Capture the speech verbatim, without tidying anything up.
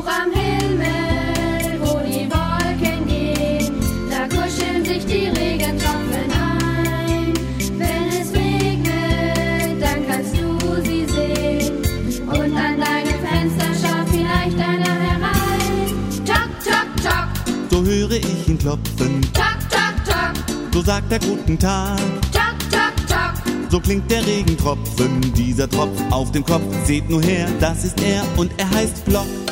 Hoch am Himmel, wo die Wolken gehen, da kuscheln sich die Regentropfen ein. Wenn es regnet, dann kannst du sie sehen und an deinem Fenster schaut vielleicht einer herein. Tok, tok, tok, so höre ich ihn klopfen. tok, tok, tok, So sagt er guten Tag. tok, tok, tok. So klingt der Regentropfen, dieser Tropf auf dem Kopf. Seht nur her, das ist er und er heißt Flock.